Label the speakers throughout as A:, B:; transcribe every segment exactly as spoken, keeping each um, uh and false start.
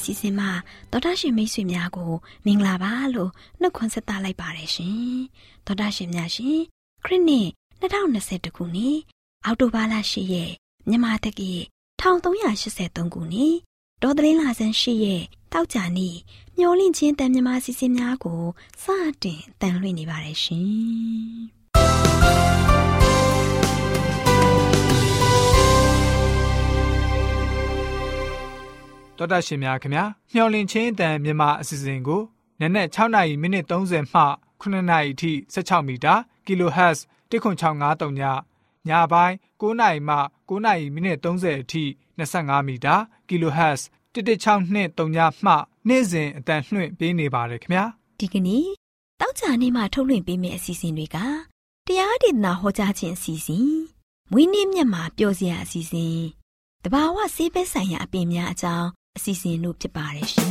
A: စီစဉ်မှာတော်တာရှင်မိတ်ဆွေများကိုမင်္ဂလာပါလို့နှုတ်ခွန်းဆက်သလိုက်ပါတယ်ရှင်တော်တာရှင်များရှင်ခရစ်နှစ်၂၀၂၁ခုနှစ်အောက်တိုဘာလ၈ရက်မြန်မာတက္ကီ၁၃၈၃ခုနှစ်ဒေါ်သလင်းလာဆန်း၈ရက်တောက်ကြနေ့မျောလင့်ချင်းတန်မြမစီစဉ်များကိုစတင်တန်လွှင့်နေပါတယ်ရှင်
B: တော်တာရှင်များခင်ဗျာမျော်လင့်ချင်းအတန်မြန်မာအစီအစဉ်ကိုနနက်၆နာရီမိနစ်၃၀မှခုနှစ်နာရီအထိ၁၆မီတာကီလိုဟတ်ဇ်၁ခွန်၆၅၃ညညပိုင်း၉နာရီမှ၉နာရီမိနစ်၃၀အထိ၂၅မီတာကီလိုဟတ်ဇ်၁၁၆၂၃ညမှနေ့စဉ်အတန်လွှင့်ပေးနေပါတယ်ခင်ဗျာ
A: ဒီကနေ့တောက်ကြနေ့မှာထုတ်လွှင့်ပေးမယ့်အစီအစဉ်တွေကတရားဒေသနာဟောကြားခြင်းအစီအစဉ်မွေးနေ့မြတ်မှာပျော်စရာအစီအစဉ်တဘာဝဆေးဘက်ဆိုင်ရာအပင်များအကြောင်းအစီအစဉ်တို့ဖြစ်ပါတယ်ရှင်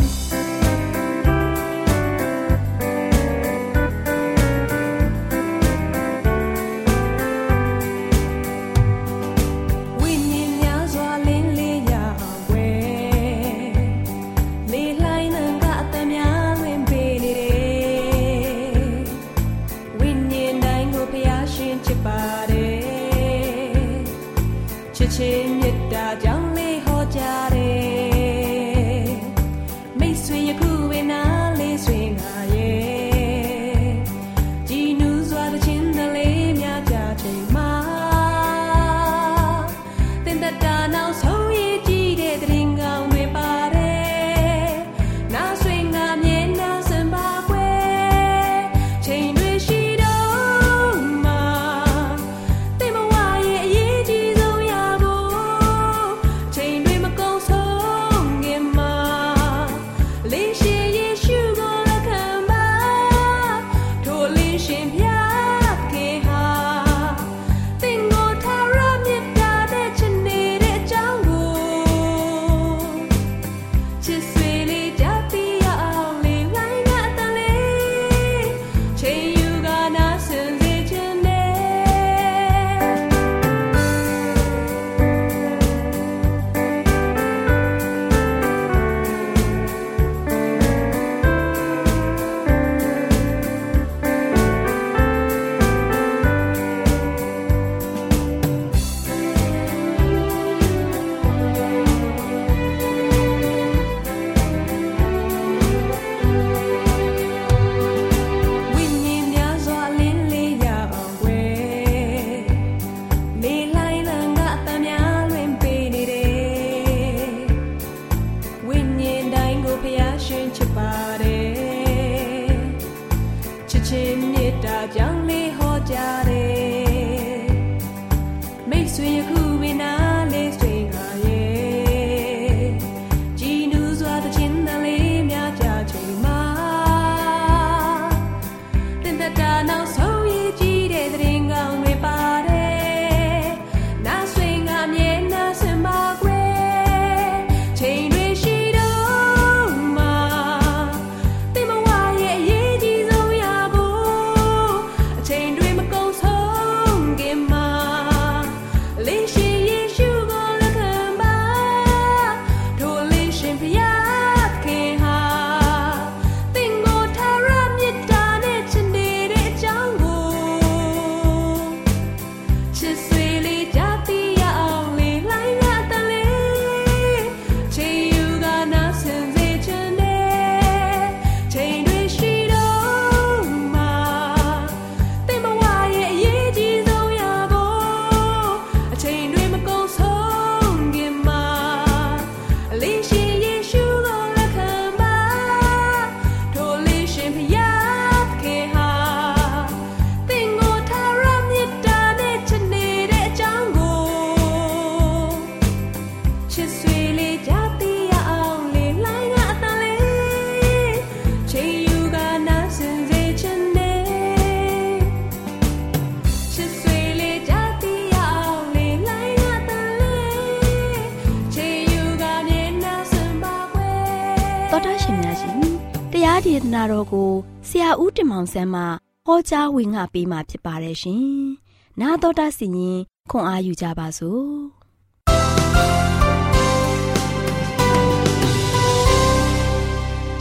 A: တရားဒေသနာတော်ကိုဆရာဦးတင်မောင်ဆန်းမှဟောကြားဝင်ငါပေးมาဖြစ်ပါတယ်ရှင်။နာတော်တာစီရင်ခွန်အားယူကြပါစို့။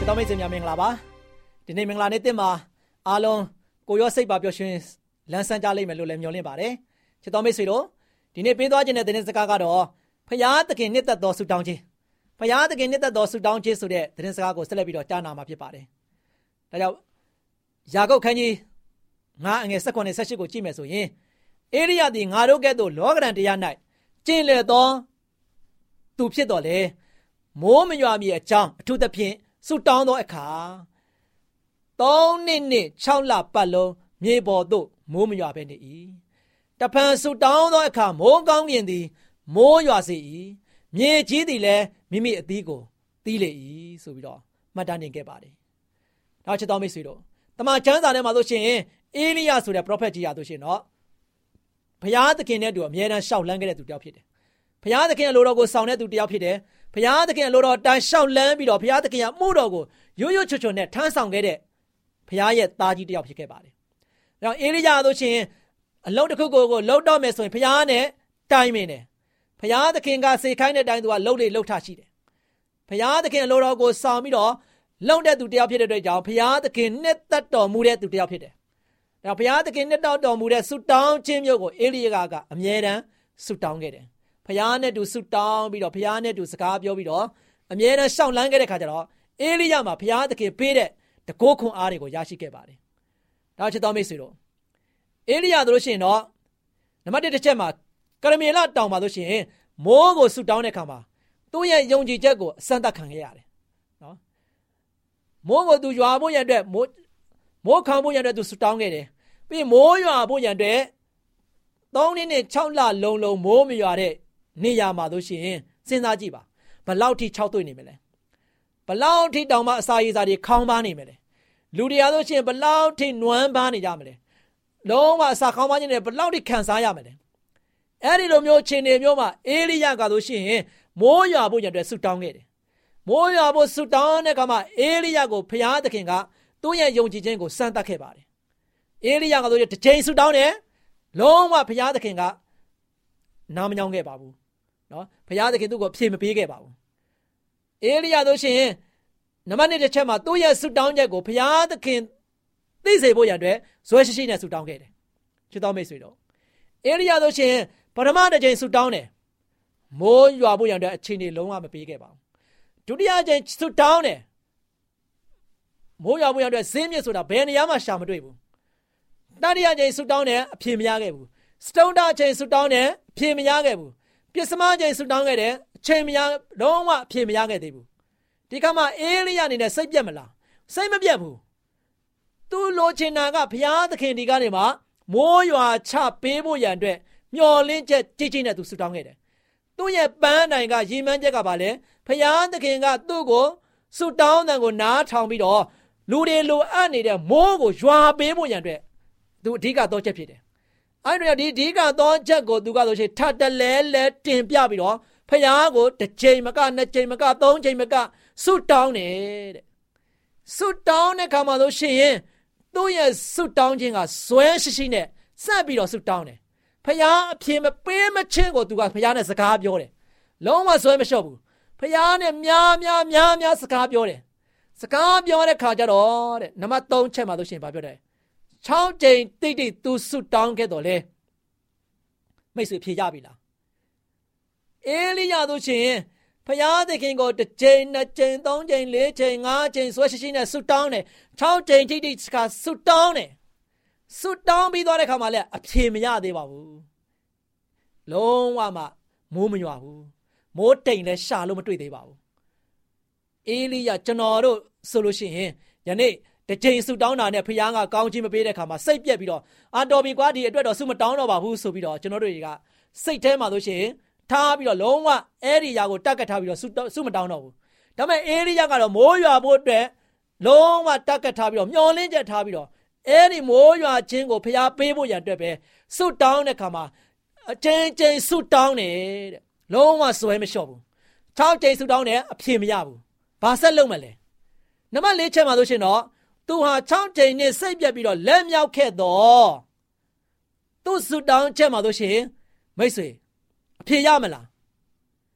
C: တော်မိတ်ဆွေများမင်္ဂလာပါဒီနေ့မင်္ဂလာနေ့တင်မှာအားလုံးကိုရောစိတ်ပါပျော်ရွှင်လန်းဆန်းကြလိမ့်မယ်လို့လည်းမျှော်လင့်ပါတယ်ချစ်တော်မိတ်ဆွေတို့ဒီနေ့ပေးသွားခြင်းတဲ့သတင်းစကားကတော့ဖျားသခင်နှစ်သက်သောဆုတောင်းခြင်းဖျားသခင်နှစ်သက်သောဆုတောင်းခြင်းဆိုတဲ့သတင်းစကားကိုဆက်လက်ပြီးတော့ကြားနာမှာဖြစ်ပါတယ်ဒါကြောင့်ယာကုပ်ခန်းကြီးငါအငယ်၁၇ ၁၈ကိုကြည့်မယ်ဆိုရင်အေလိယသည်ငါတို့ကဲ့သို့လောကဓာတ်တရား၌ကျင့်လေသောသူဖြစ်တော်လေမိုးမရွာမီအကြောင်းအထူးသဖြင့်ဆုတောင်းသောအခါသုံးနှစ်နှင့်ခြောက်လပတ်လုံးမြေပေါ်သို့မိုးမရွာဘဲနေ၏တဖန်ဆုတောင်းသောအခါမိုးကောင်းကင်သည်မိုးရွာစေ၏မြေကြီးသည်လည်းမိမိအသီးကိုသီးလေ၏ဆိုပြီးတော့မှတ်တမ်းတင်ခဲ့ပါတယ်နောက်ချက်တော်မိတ်ဆွေတို့တမန်ကျမ်းစာထဲမှာဆိုရှင်အေလိယဆိုတဲ့ prophet ကြီးရဆိုရှင်တော့ဘုရားသခင်နဲ့တူအမြဲတမ်းရှောက်လန်းခဲ့တဲ့သူတစ်ယောက်ဖြစ်တယ်ဘုရားသခင်အလိုတော်ကိုဆောင်တဲ့သူတစ်ယောက်ဖြစ်တယ်ဘုရားသခင်အလိုတော်တန်ရှောက်လန်းပြီးတော့ဘုရားသခင်ရဲ့မှုတော်ကိုရွရွချွတ်ချွတ်နဲ့ထမ်းဆောင်ခဲ့တဲ့ဘုရားရဲ့သားကြီးတစ်ယောက်ဖြစ်ခဲ့ပါတယ်။ဒါအေလိယဆိုရှင်အလုံးတစ်ခုကိုကိုလှုပ်တော့မယ်ဆိုရင်ဘုရားနဲ့တိုင်မင်းတယ်ဘုရားသခင်ကစေခိုင်းတဲ့အတိုင်းသူကလှုပ်လေလှုပ်ထရှိတယ်ဘုရားသခင်အလိုတော်ကိုဆောင်ပြီးတော့လှုပ်တဲ့သူတစ်ယောက်ဖြစ်တဲ့အတွက်ကြောင့်ဘုရားသခင်နှစ်သက်တော်မူတဲ့သူတစ်ယောက်ဖြစ်တယ်။ဒါဘုရားသခင်နှစ်သက်တော်မူတဲ့ဆုတောင်းခြင်းမျိုးကိုအေလိယကအမြဲတမ်းဆုတောင်းခဲ့တယ်။ဘုရားနဲ့တူဆုတောင်းပြီးတော့ဘုရားနဲ့တူစကားပြောပြီးတော့အမြဲတမ်းရှောက်လန်းခဲ့တဲ့ခါကျတော့အေလိယမှာဘုရားသခင်ပေးတဲ့တကိုးခွန်အားတွေကိုရရှိခဲ့ပါတယ်။ဒါချစ်တော်မိတ်ဆွေတို့အေလိယတို့လို့ရှိရင်တော့နံပါတ်တစ်တစ်ချက်မှာကရမေလတောင်မှာလို့ရှိရင်မိုးကိုဆုတောင်းတဲ့ခါမှာသူ့ရဲ့ယုံကြည်ချက်ကိုအစမ်းသတ်ခံခဲ့ရတယ်။နော်မိုးကိုသူရွာဖို့ရတဲ့မိုးမိုးခံဖို့ရတဲ့သူဆုတောင်းခဲ့တယ်။ပြီးမိုးရွာဖို့ရတဲ့သုံးနှစ်နဲ့ခြောက်လလုံးလုံးမိုးမရွာတဲ့နေရာမှာလို့ရှိရင်စဉ်းစားကြည့်ပါဘလောက်ထိခြောက်သွေ့နေမလဲဘလောက်ထိတောင်မှအစာရည်စာတွေခေါင်းပါနေမလဲလူတွေအားလို့ရှိရင်ဘလောက်ထိနွမ်းပါနေကြမလဲလုံးဝအစာခေါင်းပါခြင်းတွေဘလောက်ထိခံစားရမလဲအဲ့ဒီလိုမျိုးခြေနေမျိုးမှာအေလိယကလို့ရှိရင်မိုးရွာဖို့ရတဲ့ဆုတောင်းခဲ့တယ်မိုးရွာဖို့ဆုတောင်းတဲ့အခါမှာအေလိယကိုဘုရားသခင်ကသူ့ရဲ့ယုံကြည်ခြင်းကိုစမ်းသပ်ခဲ့ပါတယ်အေလိယကလို့တစ်ချိန်ဆုတောင်းတယ်လုံးဝဘုရားသခင်ကနားမညောင်းခဲ့ပါဘူးနော်ဘုရားသခင်သူ့ကိုဖြေမပေးခဲ့ပါဘူးအေလိယတို့ရှင်နံပါတ်တစ်တစ်ချက်မှာသူ့ရဲ့ဆုတောင်းချက်ကိုဘုရားသခင်သိစေဖို့ရန်အတွက်ဇွဲရှိရှိနဲ့ဆုတောင်းခဲ့တယ်ချစ်တော်မိတ်ဆွေတို့အေလိယတို့ရှင်ပထမတစ်ချိန်ဆုတောင်းတယ်မိုးရွာဖို့ရန်အတွက်အချိန်တွေလုံးဝမပေးခဲ့ပါဘူးဒုတိယချိန်ဆုတောင်းတယ်မိုးရွာဖို့ရန်အတွက်ဇင်းမြစ်ဆိုတာဘယ်နေရာမှရှာမတွေ့ဘူးတတိယချိန်ဆုတောင်းတယ်အဖြေမရခဲ့ဘူးစတုန်တာချိန်ဆုတောင်းတယ်အဖြေမရခဲ့ဘူးပြစ်စမချိန်ဆုတောင်းခဲ့တယ်အချိန်မရလုံးဝအဖြေမရခဲ့သေးဘူးဒီခါမှာအေလိယအနေနဲ့စိတ်ပြတ်မလားစိတ်မပြတ်ဘူးသူလိုချင်တာကဘုရားသခင်ဒီကနေမှမိုးရွာချပေးဖို့ရန်အတွက်မျှော်လင့်ချက်ကြီးကြီးနဲ့သူဆုတောင်းခဲ့တယ်သူ့ရဲ့ပန်းတိုင်ကရည်မှန်းချက်ကပါလေဘုရားသခင်ကသူ့ကိုဆုတောင်းတဲ့ကိုနားထောင်ပြီးတော့လူတွေလိုအပ်နေတဲ့မိုးကိုရွာပေးဖို့ရန်အတွက်သူအဓိကတော့ချက်ဖြစ်တယ်အဲ့တော့ဒီအဓိကတော့ချက်ကိုသူကဆိုရှင်ထပ်တလဲလဲတင်ပြပြီးတော့ဖယားကိုတစ်ချိန်မကနှစ်ချိန်မကသုံးချိန်မကဆုတောင်းတယ်တဲ့ဆုတောင်းတဲ့ခါမှာဆိုရှင်သူ့ရဲ့ဆုတောင်းခြင်းကဇွဲရှိရှိနဲ့စပ်ပြီးတော့ဆုတောင်းတယ်ဖယားအပြင်းမပေးမချင်းကိုသူကဖယားနဲ့စကားပြောတယ်လုံးဝဇွဲမလျှော့ဘူးဖယားနဲ့များများများများစကားပြောတယ်စကားပြောတဲ့ခါကျတော့တဲ့နံပါတ်သုံးချက်မှာဆိုရှင်ဗာပြောတယ်ချောင်းကျိန်တိတ်တိတ်သူဆုတောင်းခဲ့တော့လေမိတ်ဆွေဖြေကြပြီလားအေလိယတို့ရှင်ဖယားသခင်ကိုတစ်ချိန်နှစ်ချိန်သုံးချိန်လေးချိန်ငါးချိန်ဆွဲရှိရှိနဲ့ဆုတောင်းတယ်ချောင်းကျိန်တိတ်တိတ်ကဆုတောင်းတယ်ဆုတောင်းပြီးသွားတဲ့ခါမှာလည်းအဖြေမရသေးပါဘူးလုံးဝမှမိုးမရွာဘူးမိုးတိမ်လည်းရှာလို့မတွေ့သေးပါဘူးအေလိယကျွန်တော်တို့ဆိုလို့ရှိရင်ယနေ့တချိန်ဆုတောင်းတာနဲ့ဖခင်ကကောင်းချီးမပေးတဲ့ခါမှာစိတ်ပြက်ပြီးတော့အာတော်ပြီကွာဒီအတွက်တော့ဆုမတောင်းတော့ပါဘူးဆိုပြီးတော့ကျွန်တော်တို့တွေကစိတ်ထဲမှာလို့ရှိရင်ထားပြီးတော့လုံးဝအဲ့ဒီຢာကိုတက်ကတ်ထားပြီးတော့ဆုဆုမတောင်းတော့ဘူးဒါပေမဲ့အေလိယကတော့မိုးရွာဖို့အတွက်လုံးဝတက်ကတ်ထားပြီးတော့မျောလင်းချက်ထားပြီးတော့အဲ့ဒီမိုးရွာခြင်းကိုဖခင်ပေးဖို့ရန်အတွက်ပဲဆုတောင်းတဲ့ခါမှာအချိန်ချင်းဆုတောင်းတယ်တဲ့လုံးဝစွဲမလျှော့ဘူး၆ချိန်ဆုတောင်းတယ်အဖြေမရဘူးဘာဆက်လုပ်မလဲနံပါတ်လေးချက်မှာလို့ရှိရင်တော့သူဟာ၆ချိန်နဲ့စိတ်ပြတ်ပြီးတော့လက်မြောက်ခဲ့တော့သူဆုတောင်းချက်မှာလို့ရှိရင်မိတ်ဆွေအဖြေရမလား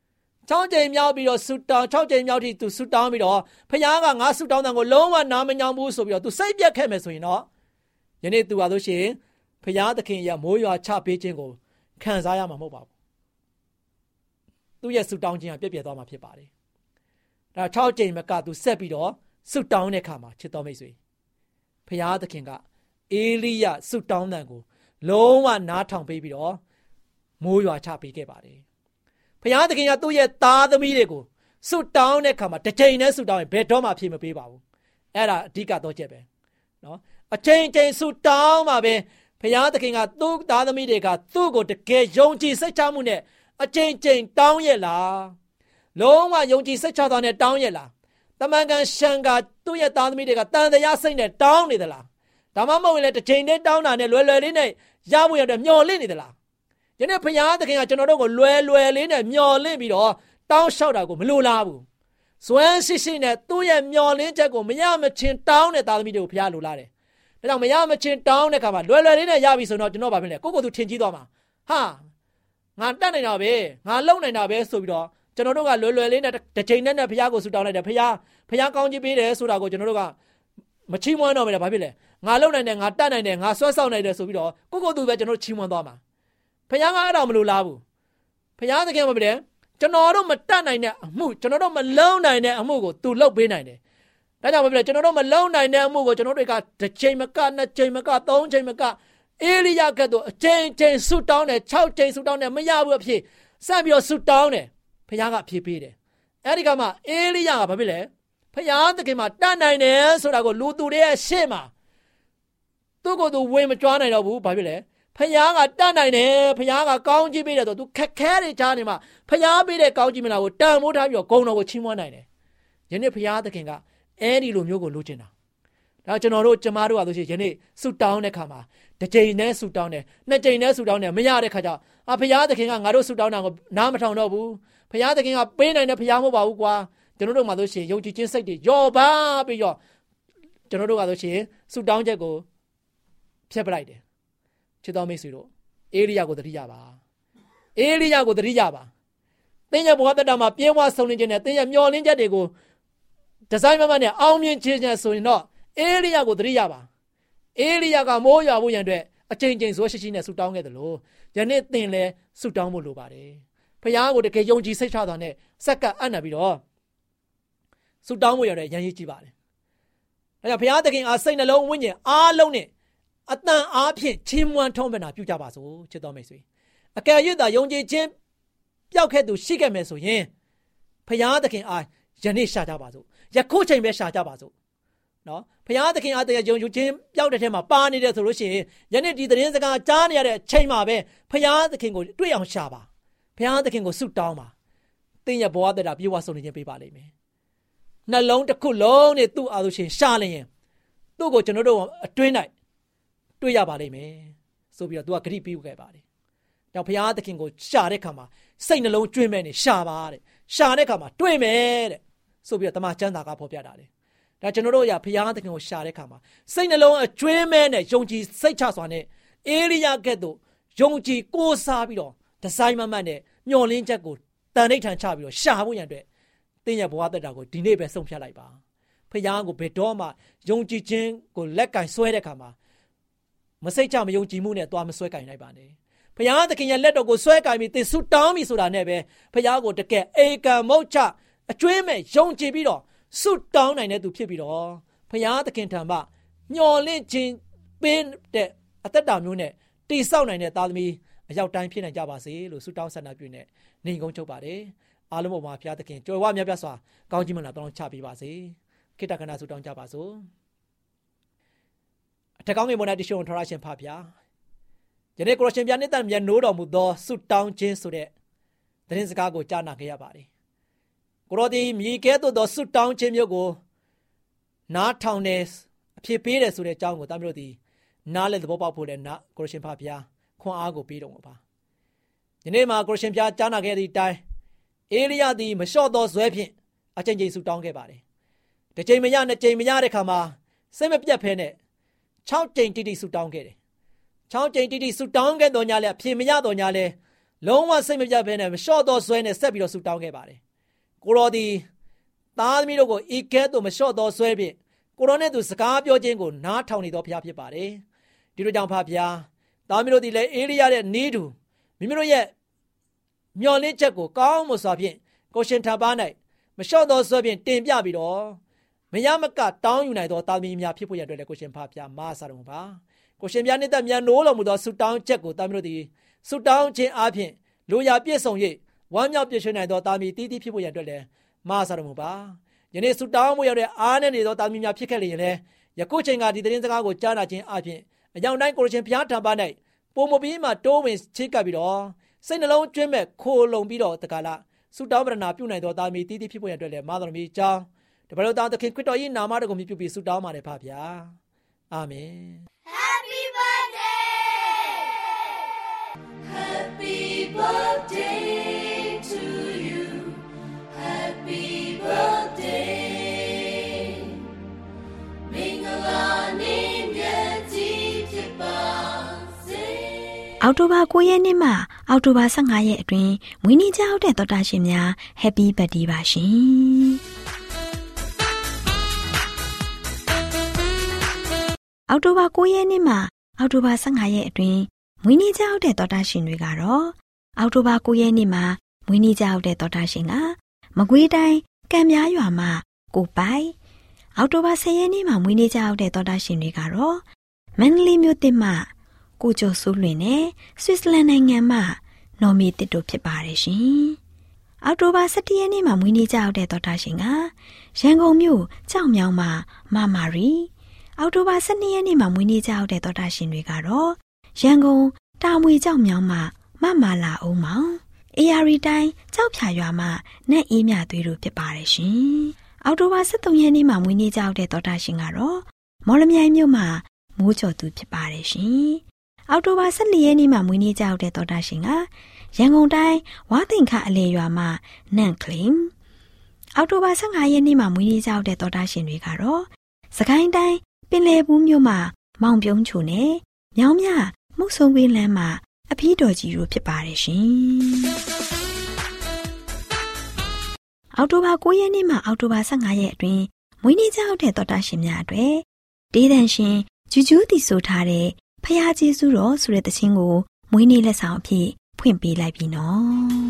C: ၆ကြိမ်မြောက်ပြီးတော့ဆုတောင်း၆ကြိမ်မြောက်ထိသူဆုတောင်းပြီးတော့ဖခင်ကငါဆုတောင်းတဲ့ကိုလုံးဝနားမညောင်းဘူးဆိုပြီးတော့သူစိတ်ပြတ်ခဲ့မယ်ဆိုရင်တော့ယနေ့သူပါလို့ရှိရင်ဖခင်သခင်ရဲ့မိုးရွာချပေးခြင်းကိုခံစားရမှာမဟုတ်ပါဘူးသူ့ရဲ့ဆုတောင်းခြင်းကပြည့်ပြည့်သွားမှာဖြစ်ပါတယ်ဒါ၆ကြိမ်မကသူဆက်ပြီးတော့ဆုတောင်းတဲ့အခါမှာချစ်တော်မိတ်ဆွေဖခင်သခင်ကအေလိယဆုတောင်းတဲ့ကိုလုံးဝနားထောင်ပေးပြီးတော့မိုးရွာချပေးခဲ့ပါတယ်ဖခင်သခင်ကသူ့ရဲ့သားသမီးတွေကိုဆုတောင်းတဲ့အခါမှာတစ်ချိန်နဲ့ဆုတောင်းရင်ဘယ်တော့မှဖြေမပေးပါဘူးအဲ့ဒါအဓိကတော့ချက်ပဲနော်အချိန်ချင်းဆုတောင်းမှာပဲဖခင်သခင်ကသူ့သားသမီးတွေကသူ့ကိုတကယ်ယုံကြည်စိတ်ချမှုနဲ့အချိန်ချင်းတောင်းရဲ့လားလုံးဝယုံကြည်စိတ်ချတာနဲ့တောင်းရဲ့လားတမန်ကန်ရှန်ကသူ့ရဲ့သားသမီးတွေကတန်တရားစိတ်နဲ့တောင်းနေသလားဒါမှမဟုတ်ရင်လည်းတစ်ချိန်နဲ့တောင်းတာနဲ့လွယ်လွယ်လေးနဲ့ရဖို့ရတဲ့မျော်လင့်နေသလားယနေ့ဖခင်သခင်ကကျွန်တော်တို့ကိုလွယ်လွယ်လေးနဲ့မျော်လင့်ပြီးတော့တောင်းလျှောက်တာကိုမလိုလားဘူးစွမ်းရှိရှိနဲ့သူ့ရဲ့မျော်လင့်ချက်ကိုမရမချင်းတောင်းတဲ့သားသမီးတွေကိုဖခင်လိုလားတယ်ဒါကြောင့်မရမချင်းတောင်းတဲ့ခါမှာလွယ်လွယ်လေးနဲ့ရပြီဆိုတော့ကျွန်တော်ဘာဖြစ်လဲကိုယ့်ကိုယ်သူထင်ကြီးသွားမှာဟာငါတတ်နိုင်တာပဲငါလုံနိုင်တာပဲဆိုပြီးတော့ကျွန်တော်တို့ကလွယ်လွယ်လေးနဲ့တစ်ချိန်နဲ့ဖခင်ကိုဆူတောင်းလိုက်တယ်ဖခင်ဖခင်ကောင်းချီးပေးတယ်ဆိုတာကိုကျွန်တော်တို့ကမချီးမွမ်းတော့မယ်ဘာဖြစ်လဲငါလုံနိုင်တယ်ငါတတ်နိုင်တယ်ငါဆွဲဆောက်နိုင်တယ်ဆိုပြီးတော့ကိုယ့်ကိုယ်သူပဲကျွန်တော်တို့ချီးမွမ်းသွားမှာဖခင်ကအဲ့ဒါမလိုလားဘူးဖခင်သခင်မပြောကျွန်တော်တို့မတတ်နိုင်တဲ့အမှုကျွန်တော်တို့မလုံနိုင်တဲ့အမှုကိုသူလုပ်ပေးနိုင်တယ်ဒါကြောင့်မပြောကျွန်တော်တို့မလုံနိုင်တဲ့အမှုကိုကျွန်တော်တို့ကတစ်ချိန်မကနှစ်ချိန်မကသုံးချိန်မကအေလိယကဲ့သို့အချိန်ချင်းဆုတောင်းတယ်၆ချိန်ဆုတောင်းတယ်မရဘူးအဖြစ်စပြီးတော့ဆုတောင်းတယ်ဖခင်ကအဖြစ်ပေးတယ်အဲ့ဒီကမှအေလိယကဘာဖြစ်လဲဖခင်သခင်မှာတတ်နိုင်တယ်ဆိုတာကိုလူသူတွေရဲ့ရှေ့မှာသူ့ကိုယ်သူဝင်မကြွားနိုင်တော့ဘူးဘာဖြစ်လဲဖခင်ကတတ်နိုင်တယ်ဖခင်ကကောင်းချီးပေးတယ်ဆိုသူခက်ခဲတွေကြားနေမှာဖခင်ပေးတဲ့ကောင်းချီးမလားကိုတန်ဖိုးထားပြီးတော့ဂုဏ်တော်ကိုချီးမွမ်းနိုင်တယ်ယနေ့ဖခင်သခင်ကအဲဒီလိုမျိုးကိုလိုချင်တာဒါကျွန်တော်တို့ကျမတို့ကဆိုရှင်ယနေ့ဆုတောင်းတဲ့ခါမှာတစ်ချိန်နဲ့ဆုတောင်းတယ်နှစ်ချိန်နဲ့ဆုတောင်းတယ်မရတဲ့ခါကျအဖခင်သခင်ကငါတို့ဆုတောင်းတာကိုနားမထောင်တော့ဘူးဖခင်သခင်ကပေးနိုင်တဲ့ဖခင်မဟုတ်ပါဘူးကွာကျွန်တော်တို့မှဆိုရှင်ယုံကြည်ခြင်းစိတ်တွေယောပါပြီးတော့ကျွန်တော်တို့ကဆိုရှင်ဆုတောင်းချက်ကိုဖျက်ပလိုက်တယ်ချစ်တော်မိတ်ဆွေတို့အေလိယကိုသတိရပါအေလိယကိုသတိရပါသင်ရဲ့ဘဝတက်တာမှာပြင်းဝဆုံနေခြင်းနဲ့သင်ရဲ့မျောလင်းချက်တွေကိုဒီဇိုင်းမမနဲ့အောင်မြင်ခြင်းနဲ့ဆိုရင်တော့အေလိယကိုသတိရပါအေလိယကမိုးရွာဖို့ရန်အတွက်အချိန်ချင်းဇွဲရှိရှိနဲ့ဆုတောင်းခဲ့တယ်လို့ယနေ့သင်လည်းဆုတောင်းဖို့လိုပါတယ်ဖခင်ကိုတကယ်ယုံကြည်စိတ်ချတာနဲ့စက္ကပ်အံ့နပ်ပြီးတော့ဆုတောင်းဖို့ရတဲ့ရန်ရည်ကြည့်ပါတယ်ဒါကြောင့်ဘုရားသခင်အားစိတ်နှလုံးဝိညာဉ်အားလုံးနဲ့အတန်အားဖြင့်ချီးမွမ်းထုံးပနာပြုကြပါစို့ချစ်တော်မိတ်ဆွေအကယ်၍သာယုံကြည်ခြင်းပျောက်ခဲ့သူရှိခဲ့မယ်ဆိုရင်ဘုရားသခင်အားယနေ့ရှာကြပါစို့ယခုချိန်ပဲရှာကြပါစို့နော်ဘုရားသခင်အားတကယ်ယုံကြည်ခြင်းပျောက်တဲ့ထဲမှာပါနေတယ်ဆိုလို့ရှိရင်ယနေ့ဒီသတင်းစကားကြားနေရတဲ့ချိန်မှာပဲဘုရားသခင်ကိုတွေ့အောင်ရှာပါဘုရားသခင်ကိုဆုတောင်းပါသင်ရဲ့ဘဝတတာပြေဝဆုံနေခြင်းပေးပါလိမ့်မယ်နှလုံးတစ်ခုလုံးနဲ့သူ့အားလို့ရှိရင်ရှာလျင်သူ့ကိုကျွန်တော်တို့အတွင်း၌တွေ့ရပါလိမ့်မယ်ဆိုပြီးတော့သူကဂရိပြုခဲ့ပါတယ်။ကြောင့်ဘုရားသခင်ကိုရှာတဲ့အခါမှာစိတ်နှလုံးကျွင်းမဲ့နေရှာပါတဲ့ရှာတဲ့အခါမှာတွေ့မယ်တဲ့ဆိုပြီးတော့တမန်ကျမ်းစာကဖော်ပြတာတယ်။ဒါကျွန်တော်တို့ရဘုရားသခင်ကိုရှာတဲ့အခါမှာစိတ်နှလုံးအကျွင်းမဲ့နဲ့ယုံကြည်စိတ်ချစွာနဲ့အေလိယကဲ့သို့ယုံကြည်ကိုးစားပြီးတော့ဒီဇိုင်းမမတ်နဲ့မျောလင်းချက်ကိုတန်ဋိဌာန်ချပြီးတော့ရှာဖို့ရန်အတွက်သင်ရဲ့ဘဝတက်တာကိုဒီနေ့ပဲဆုံးဖြတ်လိုက်ပါ။ဘုရားကိုဘယ်တော့မှယုံကြည်ခြင်းကိုလက်ကင်ဆွဲတဲ့အခါမှာမစိတ်ချမယုံကြည်မှုနဲ့သွားမဆွဲကင်လိုက်ပါနဲ့ဘုရားသခင်ရဲ့လက်တော်ကိုဆွဲကင်ပြီးသင်ဆုတောင်းပြီဆိုတာနဲ့ပဲဘုရားကိုတကယ်အေကံမုတ်ချအကျွေးမဲ့ယုံကြည်ပြီးတော့ဆုတောင်းနိုင်တဲ့သူဖြစ်ပြီးတော့ဘုရားသခင်ထံမှမျှော်လင့်ခြင်းပေးတဲ့အသက်တာမျိုးနဲ့တည်ဆောက်နိုင်တဲ့သားသမီးအရောက်တိုင်းဖြစ်နိုင်ကြပါစေလို့ဆုတောင်းဆန္ဒပြုနေနေကုန်းချုပ်ပါတယ်အားလုံးပေါ်မှာဘုရားသခင်ကြွယ်ဝမြတ်ပြစွာကောင်းချီးမင်္ဂလာတောင်းချပေးပါစေခိတ္တကနာဆုတောင်းကြပါစို့အထက်ကောင်းငယ်ပေါ်၌တရှိုံထောရရှင်ဖပါဗျာယနေ့ကိုရရှင်ပြနှစ်သက်မြတ်နိုးတော်မူသောဆုတောင်းခြင်းဆိုတဲ့သတင်းစကားကိုကြားနာခဲ့ရပါတယ်ကိုရောဒီမြေကဲသို့သောဆုတောင်းခြင်းမျိုးကိုနားထောင်နေအဖြစ်ပေးတယ်ဆိုတဲ့အကြောင်းကိုတာမျိုးတို့ဒီနားလဲသဘောပေါက်ဖို့လည်းနာကိုရရှင်ဖပါဗျာခွန်အားကိုပေးတော်မူပါယနေ့မှာကိုရရှင်ပြကြားနာခဲ့သည့်အတိုင်းအေလိယသည်မလျှော့သောဇွဲဖြင့်အချိန်ချင်းဆုတောင်းခဲ့ပါတယ်တစ်ချိန်မရနှစ်ချိန်မရတဲ့ခါမှာစိတ်မပြတ်ဖဲနဲ့၆ကြိမ်တိတိဆုတောင်းခဲ့တယ်။၆ကြိမ်တိတိဆုတောင်းခဲ့တော်ညာလဲအဖြေမရတော်ညာလဲလုံးဝစိတ်မပြတ်ဘဲနဲ့မလျှော့သောဆွဲနဲ့ဆက်ပြီးတော့ဆုတောင်းခဲ့ပါတယ်ကိုတော်ဒီသားသမီးတို့ကိုဤကဲ့သို့မလျှော့သောဆွဲဖြင့်ကိုတော်နဲ့သူစကားပြောခြင်းကိုနားထောင်နေသောဘုရားဖြစ်ပါတယ်ဒီလိုကြောင့်ဖဖျားသားသမီးတို့ဒီလည်းအေလိယရဲ့နီးတူမိမိတို့ရဲ့မျှော်လင့်ချက်ကိုကောင်းမွန်စွာဖြင့်ကိုရှင်ထံပါ၌မလျှော့သောဆွဲဖြင့်တင်ပြပြီးတော့မရမကတောင်းယူနိုင်သောသားသမီးများဖြစ်ဖို့ရတဲ့လည်းကိုရှင်ဖဖျားမဆာတော်ပါကိုရှင်ပြနှစ်သက်မြန်နိုးတော်မူသောဆုတောင်းချက်ကိုသားသမီးတို့သည်ဆုတောင်းခြင်းအပြင်လိုရာပြည့်စုံ၍ဝမ်းမြောက်ပြည့်စုံနိုင်သောသားသမီးတည်တည်ဖြစ်ဖို့ရတဲ့လည်းမဆာတော်မူပါယနေ့ဆုတောင်းမှုရတဲ့အားနဲ့နေသောသားသမီးများဖြစ်ခဲ့လျင်လည်းယခုချိန်ကဒီသတင်းစကားကိုကြားနာခြင်းအပြင်အကြောင်းတိုင်းကိုရှင်ဘုရားထံပါ၌ပုံမပြီးမှတိုးဝင်ချိတ်ကပ်ပြီးတော့စိတ်နှလုံးကျွမ်းမဲ့ခိုလုံပြီးတော့တက္ကလာဆုတောင်းပရဏာပြုနိုင်သောသားသမီးတည်တည်ဖြစ်ဖို့ရတဲ့လည်းမတော်မီအကြောင်းတပည့်တော်သားသခင်ခရစ်တော်၏နာမတော်ကိုမြှုပ်ပြီးဆုတောင်းပါတယ်ဖဗျာအာမင်
D: Happy birthday Happy birthday to you Happy birthday Mingala name yeti pipa se
A: အောက်တိုဘာ၉ရက်နေ့မှအောက်တိုဘာ၁၅ရက်အတွင်းမွေးနေ့ကြောက်တဲ့တော်တာရှင်များ Happy birthday ပါရှင်အောက်တိုဘာ၉ရက်နေ့မှအောက်တိုဘာ၁၅ရက်အတွင်းမွေးနေ့ကြောက်တဲ့တော်တာရှင်တွေကတော့အောက်တိုဘာ၉ရက်နေ့မှာမွေးနေ့ကြောက်တဲ့တော်တာရှင်ကမကွေးတိုင်းကံများရွာမှာကိုပိုင်အောက်တိုဘာ၁၀ရက်နေ့မှာမွေးနေ့ကြောက်တဲ့တော်တာရှင်တွေကတော့မန္တလေးမြို့တစ်မှကိုကျော်စိုးလွင်နဲ့ဆွစ်ဇာလန်နိုင်ငံမှနော်မီတစ်တို့ဖြစ်ပါတယ်ရှင်အောက်တိုဘာ၁၁ရက်နေ့မှာမွေးနေ့ကြောက်တဲ့တော်တာရှင်ကရန်ကုန်မြို့ကြောက်မြောင်မှာမမာရီအောက်တိုဘာ၁၂ရက်နေ့မှာမွေးနေ့ကြောက်တဲ့တော်တာရှင်တွေကတော့ရန်ကုန်တာမွေကြောက်မြောင်မှာမမာလာအောင်မောင်အေအာရီတိုင်းကြောက်ဖြာရွာမှာနတ်အေးမြသွေးတို့ဖြစ်ပါတယ်ရှင်အောက်တိုဘာ၁၃ရက်နေ့မှာမွေးနေ့ကြောက်တဲ့တော်တာရှင်ကတော့မော်လမြိုင်မြို့မှာမိုးကျော်သူဖြစ်ပါတယ်ရှင်အောက်တိုဘာ၁၄ရက်နေ့မှာမွေးနေ့ကြောက်တဲ့တော်တာရှင်ကရန်ကုန်တိုင်းဝါသိမ်ခအလေရွာမှာနန့်ကလင်အောက်တိုဘာ၁၅ရက်နေ့မှာမွေးနေ့ကြောက်တဲ့တော်တာရှင်တွေကတော့စကိုင်းတိုင်းပင်လယ်ဘူးမြို့မှာမောင်ပြုံးချိုနဲ့မြောင်းမြမုတ်ဆုံပင်လမ်းမှာအဖီးတော်ကြီးတို့ဖြစ်ပါတယ်ရှင်အောက်တိုဘာ၉ရက်နေ့မှာအောက်တိုဘာ၁၅ရက်အတွင်းမွေးနေ့ကြောက်တဲ့တော်တာရှင်များအတွက်ဒေးတန်ရှင်ဂျူးဂျူးတီဆိုထားတဲ့ဖယားကျေးဇူးတော်ဆိုတဲ့သချင်းကိုမွေးနေ့လက်ဆောင်အဖြစ်ဖွင့်ပေးလိုက်ပြီနော်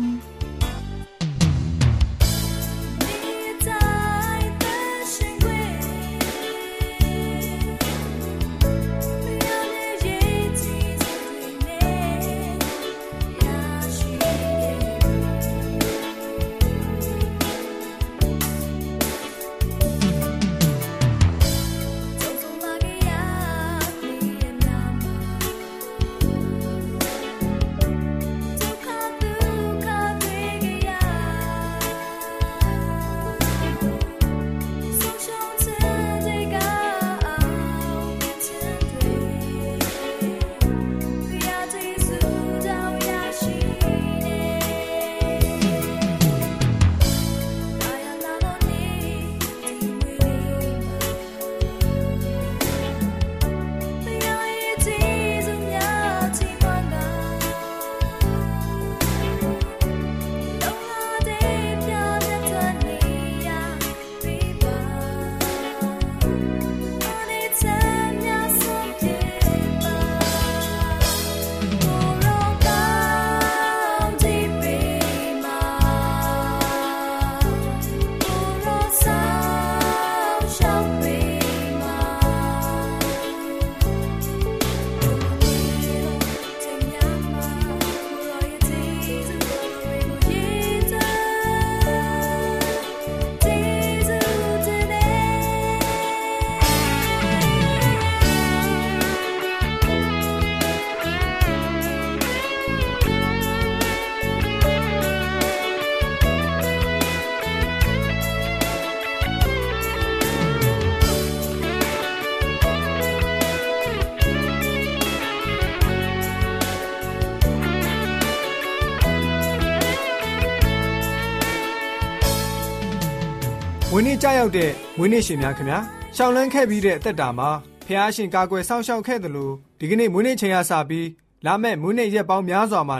B: မွေးနေ့ကြောက်ရောက်တဲ့မွေးနေ့ရှင်များခင်ဗျာရှောင်းလန်းခဲ့ပြီးတဲ့အသက်တာမှာဖះရှင်ကာကွယ်စောင့်ရှောက်ခဲ့တယ်လို့ဒီကနေ့မွေးနေ့ချိန်ရစပြီးလာမဲ့မွေးနေ့ရက်ပေါင်းများစွာမှာလဲ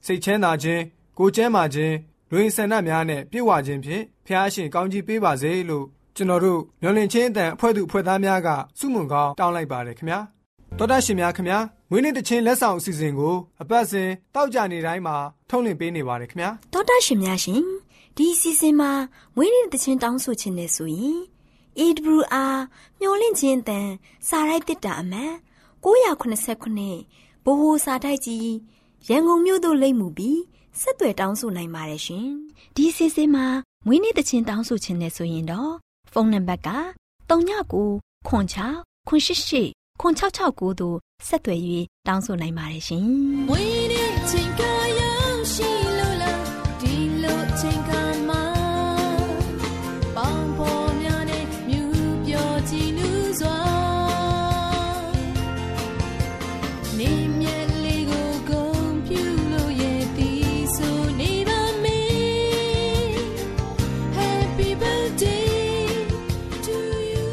B: စိတ်ချမ်းသာခြင်းကိုယ်ကျန်းမာခြင်းလူရင်းဆန္ဒများနဲ့ပြည့်ဝခြင်းဖြင့်ဖျားရှင်ကောင်းကြီးပေးပါစေလို့ကျွန်တော်တို့မျှော်လင့်ခြင်းအတန်အဖွဲ့သူအဖွဲ့သားများကဆုမွန်ကောင်းတောင်းလိုက်ပါတယ်ခင်ဗျာတော်တာရှင်များခင်ဗျာမွေးနေ့တခြင်းလက်ဆောင်အစီအစဉ်ကိုအပတ်စဉ်တောက်ကြနေတိုင်းမှာထုတ်လွှင့်ပေးနေပါတယ်ခင်ဗျာ
A: တော်တာရှင်များရှင်ဒီအစီအစဉ်မှာမွေးနေ့တခြင်းတောင်းဆိုခြင်းနဲ့ဆိုရင် အေ ဒဘလျူ အာ မျှော်လင့်ခြင်းအတန်စာရိုက်တစ်တာအမှန်ကိုးရာခုနှစ်ဆယ်ခုနှစ်ဘိုဟိုစာတိုက်ကြီးရန်ကုန်မြို့သို့လိမ့်မှုပြီးဆက်သွယ်တောင်းဆိုနိုင်ပါတယ်ရှင်ဒီအစီအစဉ်မှာမွေးနေ့တခြင်းတောင်းဆိုခြင်းနဲ့ဆိုရင်တော့ဖုန်းနံပါတ်ကသုံးကိုခွန်ချခွန်ရှိရှိခွန်၆၆၉တို့ဆက်သွယ်၍တောင်းဆိုနိုင်ပါတယ်ရှင်
D: ။မွေးနေ့ချင်းကရောက်ရှိလို့လားဒီလိုချင်းကမှပေါင်းပေါ်များနဲ့မြူပျော်ကြည်နူးစွာနေမြက်လေးကိုဂုဏ်ပြုလို့ရဲ့ဒီဆိုနေပါမေ Happy birthday to you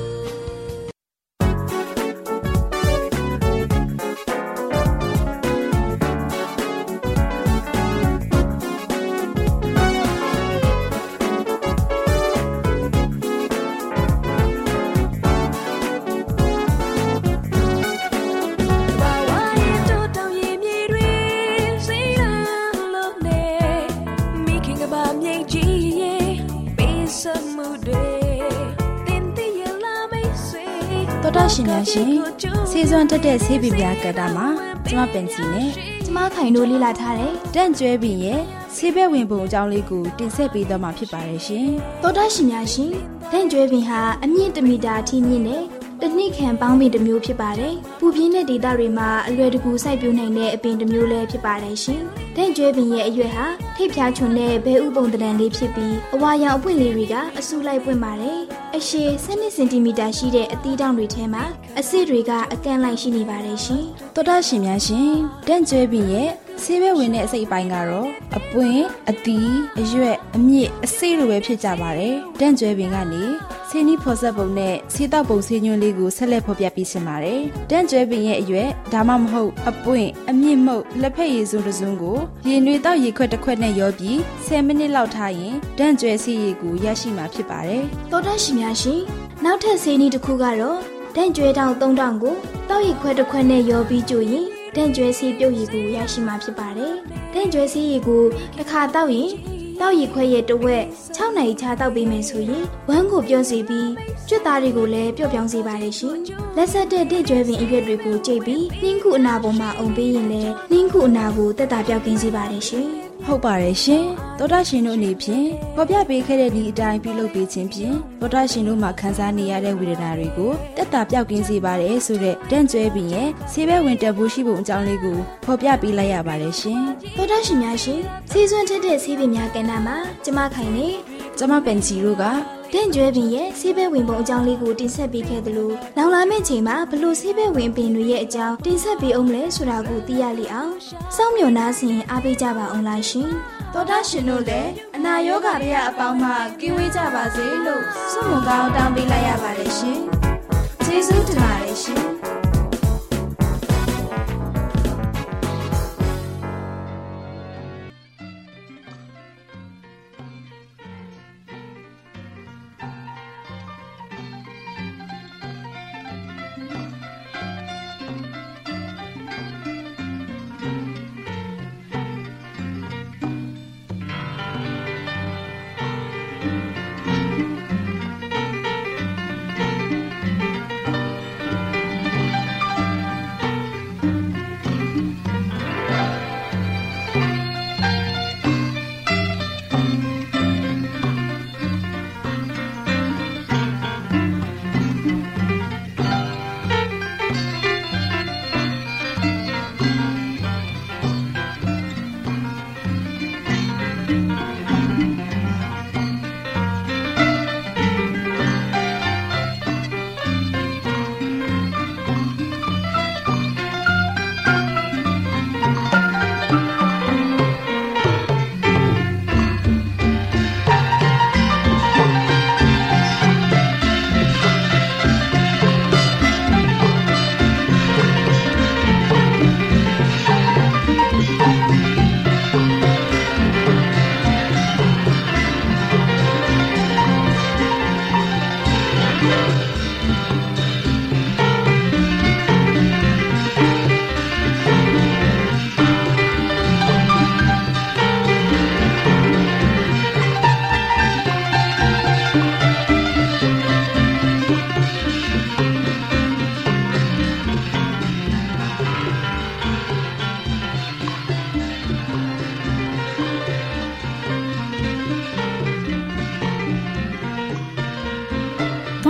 E: တော်တော်ရှင်များရှင်ဆေးစွမ်းတက်တဲ့ဆေးပြပြကတ္တာမှာကျမပင်စီနဲ့ကျမခိုင်တို့လေ့လာထားတဲ့တန့်ကျွဲပင်ရဲ့ဆေးဘက်ဝင်ပုံအကြောင်းလေးကိုတင်ဆက်ပေးတော့မှာဖြစ်ပါတယ်ရှင်
F: တော်တော်ရှင်များရှင်တန့်ကျွဲပင်ဟာအမြင့်တစ်မီတာအထိမြင့်တဲ့တစ်နှစ်ခန့်ပေါင်းပင်တစ်မျိုးဖြစ်ပါတယ်ပူပြင်းတဲ့ဒေသတွေမှာအလွယ်တကူစိုက်ပျိုးနိုင်တဲ့အပင်တစ်မျိုးလည်းဖြစ်ပါတယ်ရှင်တန့်ကျွဲပင်ရဲ့အရွက်ဟာထိပ်ဖြားချွန်တဲ့ဘဲဥပုံတံလေးဖြစ်ပြီးအဝါရောင်အပွင့်လေးတွေကအဆူလိုက်ပွင့်ပါတယ်အရှည်၁၂စင်တီမီတာရှိတဲ့အသီးတောင်တွေထဲမှာအဆစ်တွေကအကန့်လိုက်ရှိနေပါတယ်ရှင်
E: တော်တော်ရှင်များရှင်တန့်ကျွဲပင်ရဲ့ဆေးဘက်ဝင်တဲ့အစိတ်အပိုင်းကတော့အပွင့်အသီးအရွက်အမြင့်အစိတ်လိုပဲဖြစ်ကြပါတယ်တန့်ကျွဲပင်ကနေဆေးနီးဖော်ဆက်ပုံနဲ့ဆေးတောက်ပုံဆေးညွှန်းလေးကိုဆက်လက်ဖော်ပြပေးရှင်ပါတယ်တန့်ကျွဲပင်ရဲ့အရွက်ဒါမှမဟုတ်အပွင့်အမြင့်မှုတ်လက်ဖက်ရည်စုံတစ်စုံကိုရေနွေတောက်ရေခွက်တစ်ခွက်နဲ့ရောပြီးဆယ်မိနစ်လောက်ထားရင်တန့်ကျွဲဆေးရည်ကိုရရှိမှာဖြစ်ပါတယ်
F: တော်တော်ရှင်များရှင်နောက်ထပ်ဆေးနီးတစ်ခုကတော့တန့်ကျွဲတောင်သုံးတောင်ကိုတောက်ရေခွက်တစ်ခွက်နဲ့ရောပြီးကြိုရင်တန့်ကျွဲဆေးပြုတ်ရည်ကိုရရှိမှာဖြစ်ပါတယ်တန့်ကျွဲဆေးရည်ကိုတစ်ခါတောက်ရင်တောက်ရည်ခွဲရဲ့တဝက်၆နိုင်ချတောက်ပေးမယ်ဆိုရင်ဝမ်းကိုပြော့စေပြီးကြွက်သားတွေကိုလည်းပျော့ပြောင်းစေပါတယ်ရှင်လက်ဆက်တဲ့တင့်ကျွဲပင်အရွက်တွေကိုကြိတ်ပြီးနှင်းခုအနာပေါ်မှာအုံပေးရင်လည်းနှင်းခုအနာကိုတက်တာပြောက်ကင်းစေပါတယ်ရှင်
E: ဟုတ်ပါတယ်ရှင်တော်တာရှင်တို့အနေဖြင့်ဖော်ပြပေးခဲ့တဲ့ဒီအတိုင်းပြုလုပ်ပေးခြင်းဖြင့်တော်တာရှင်တို့မှာခံစားနေရတဲ့ဝေဒနာတွေကိုတက်တာပြောက်ကင်းစေပါတယ်ဆိုတဲ့တန့်ကျွဲပင်ရဲ့ဆေးဘက်ဝင်တက်ဖို့ရှိပုံအကြောင်းလေးကိုဖော်ပြပေးလိုက်ရပါတယ်ရှင်
F: တော်တာရှင်များရှင်ဆေးစွမ်းထက်တဲ့ဆေးပင်များကဏ္ဍမှာကျမခိုင်နေ
E: ကျမပန်ချီတို့က
F: တင့်ကျွဲပင်ရဲ့ဆေးဘက်ဝင်ပုံအကြောင်းလေးကိုတင်ဆက်ပေးခဲ့သလိုနောက်လာမယ့်ချိန်မှာဘလို့ဆေးဘက်ဝင်ပင်တွေရဲ့အကြောင်းတင်ဆက်ပေးအောင်လဲဆိုတာကိုသိရလိမ့်အောင်စောင့်မျှော်နှားစဉ်အားပေးကြပါအောင်လားရှင်
E: တော်တာရှင်တို့လည်းအနာရောဂါဗျာအပေါင်းမှကင်းဝေးကြပါစေလို့ဆုမွန်ကောင်းတောင်းပေးလိုက်ရပါတယ်ရှင်ကျေးဇူးတင်ပါတယ်ရှင်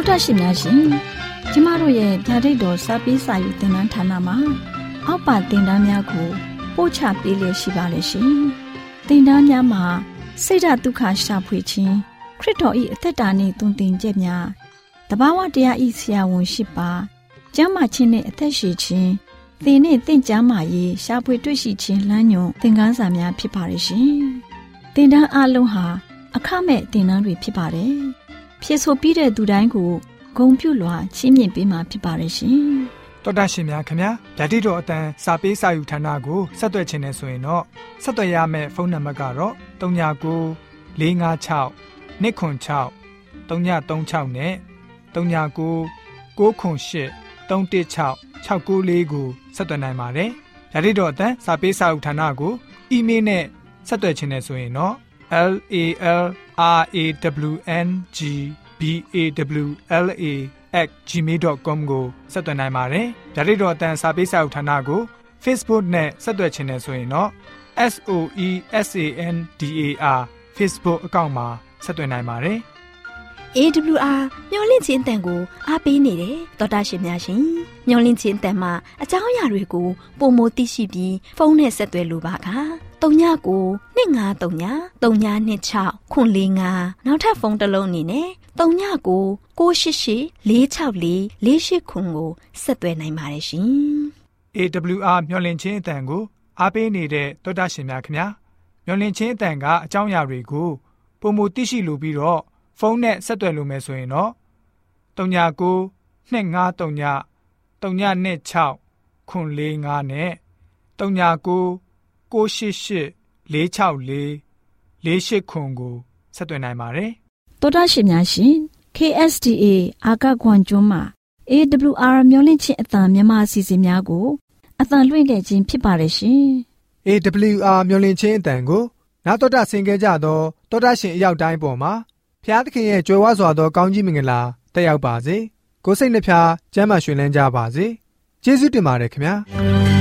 G: တာရှင်များရှင်ကျမတို့ရဲ့ဓာတ်တော်စာပေးစာယူသင်တန်းဌာနမှာအောက်ပါသင်တန်းများကိုပို့ချပေးလျက်ရှိပါလိမ့်ရှင်သင်တန်းများမှာစိတ်ဓာတ်ဒုက္ခရှာဖွေခြင်းခရစ်တော်၏အသက်တာနှင့်တုန်တင်ချက်များတဘာဝတရားဤဆရာဝန်ရှိပါကျမ်းမာခြင်းနှင့်အသက်ရှည်ခြင်းသင်နှင့်သင်ကျမ်းမာရေးရှာဖွေတွေ့ရှိခြင်းလမ်းညွန်သင်ခန်းစာများဖြစ်ပါရဲ့ရှင်သင်တန်းအလုံးဟာအခမဲ့သင်တန်းတွေဖြစ်ပါတယ်ဖြစ်ဆိုပြီးတဲ့သူတိုင်းကိုဂုဏ်ပြုလွှာချီးမြှင့်ပေးမှာဖြစ်ပါရဲ့ရှင်
B: တော်တာရှင်များခင်ဗျာဓာတိတော်အတန်းစာပေးစာယူဌာနကိုဆက်သွယ်ခြင်းနဲ့ဆိုရင်တော့ဆက်သွယ်ရမယ့်ဖုန်းနံပါတ်ကတော့၃၉၉ ၄၅၆ ၂ခွန်၆ ၃ည၃၆နဲ့၃၉၉ ၉ခွန်၈ ၃၁၆ ၆၉၄ကိုဆက်သွယ်နိုင်ပါတယ်ဓာတိတော်အတန်းစာပေးစာယူဌာနကိုအီးမေးလ်နဲ့ဆက်သွယ်ခြင်းနဲ့ဆိုရင်တော့ L A L R A W N G B A W L A at gmail dot com ကိုဆက်သွင်းနိုင်ပါတယ်။ဓာတ်တော်အတန်းစာပေးစာဥထာဏာကို Facebook နဲ့ဆက်သွယ်ခြင်းနဲ့ဆိုရင်တော့ S O E S A N D A R Facebook အကောင့်မှာဆက်သွင်းနိုင်ပါတယ်။
A: A W R မျော်လင့်ခြင်းအတန်ကိုအားပေးနေတယ်တော်တာရှင်များရှင်မျော်လင့်ခြင်းအတန်မှာအကြောင်းအရာတွေကိုပုံမသိရှိပြီးဖုန်းနဲ့ဆက်သွယ်လိုပါက၃ညကို၂၅၃ည၃ည၂၆ခွန်၄၅နောက်ထပ်ဖုန်းတစ်လုံးအနေနဲ့၃ညကို၉၈၈၄၆၄၄၈ခွန်ကိုဆက်သွယ်နိုင်ပါတယ်ရှင်
B: A W R မျော်လင့်ခြင်းအတန်ကိုအားပေးနေတဲ့တော်တာရှင်များခင်ဗျာမျော်လင့်ခြင်းအတန်ကအကြောင်းအရာတွေကိုပုံမသိရှိလိုပြီးတော့ဖုန်းနဲ့ဆက်သွယ်လို့မယ်ဆိုရင်တော့၃ညကို၂၅၃ည၃ည၂၆ခွန်၄၅နဲ့၃ညကို၉၈၈၄၆၄၄၈ခွန်ကိုဆက်သွင်းနိုင်ပါတယ်
G: ။သောတာရှင်များရှင် K S D A အာကခွန်ကျွန်းမှာ A W R မျော်လင့်ခြင်းအသံမြန်မာအစီအစဉ်များကိုအသံလွှင့်ခဲ့ခြင်းဖြစ်ပါတယ်ရှင်
B: ။ A W R မျော်လင့်ခြင်းအသံကိုနာတော်တာဆင် ခဲ့ကြသောသောတာရှင်အရောက်တိုင်းပေါ်မှာဖျားသခင်ရဲ့ကြွယ်ဝစွာသောကောင်းကြီးမင်္ဂလာတက်ရောက်ပါစေ။ကိုယ်စိတ်နှဖျားကျမ်းမာရွှင်လန်းကြပါစေ။ကျေးဇူးတင်ပါတယ်ခင်ဗျာ။